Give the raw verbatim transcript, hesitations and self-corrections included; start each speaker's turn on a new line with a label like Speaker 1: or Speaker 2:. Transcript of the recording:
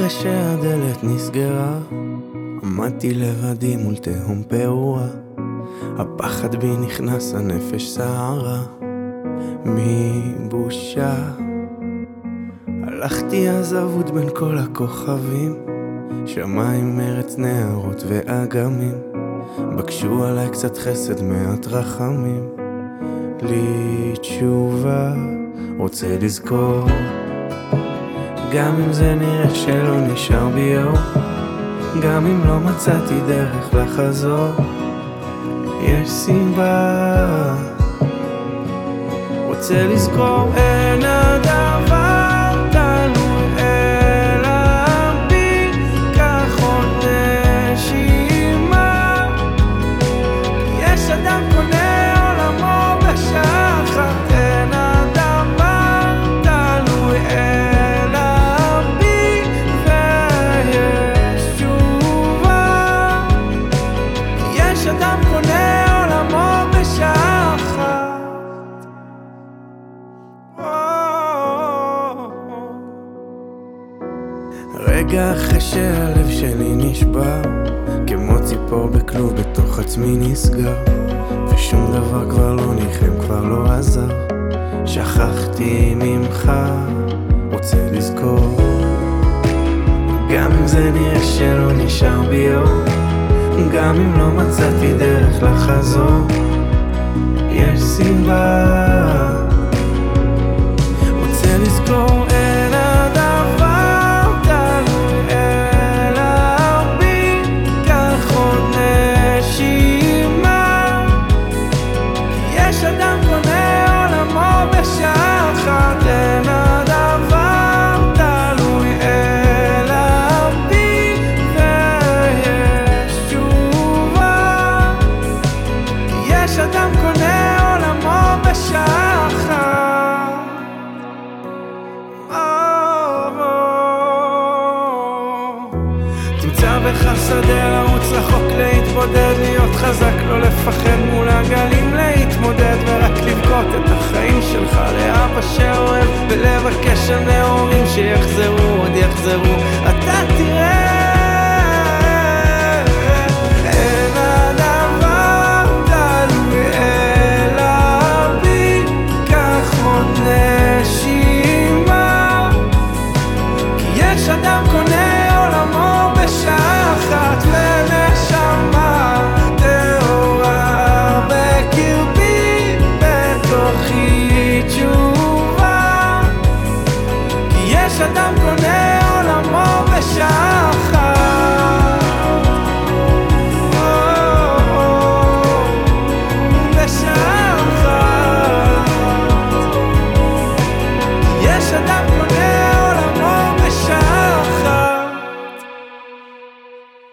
Speaker 1: אחרי שהדלת נסגרה, עמדתי לבדי מול תהום פעורה. הפחד בי נכנס, הנפש סערה מבושה. הלכתי אז אבוד בין כל הכוכבים, שמיים ארץ נהרות ואגמים. בקשו עליי קצת חסד מעט רחמים. לי תשובה רוצה לזכור, גם אם זה נראה שלא נשאר בי אור, גם אם לא מצאתי דרך לחזור, יש סיבה. רוצה לזכור, אין הדבר תלוי אלא בי, קח עוד נשימה. יש אדם קונה עולמו בשעה אחת, אין הדבר תלוי אלא בי, ויש תשובה. יש אדם קונה עולמו בשעה אחת. רגע אחרי שהלב שלי נשבר, כמו ציפור בכלוב בתוך עצמי נסגר, ושום דבר כבר לא ניחם, כבר לא עזר. שכחתי ממך, רוצה לזכור, גם אם זה נראה שלא נשאר בי אור, גם אם לא מצאתי דרך לחזור, יש סיבה. רוצה לזכור, אין הדבר תלוי אלא בי, קח עוד נשימה. יש אדם קונה עולמו בשעה אחת, אין הדבר תלוי אלא בי, ויש תשובה. יש אדם קונה עולמו בשעה אחת. תמצא בך שדה לרוץ רחוק, להתבודד, להיות חזק, לא לפחד מול הגלים, להתמודד ורק לבכות את החיים שלך לאבא שאוהב, ולבקש הנאורים שיחזרו עוד יחזרו.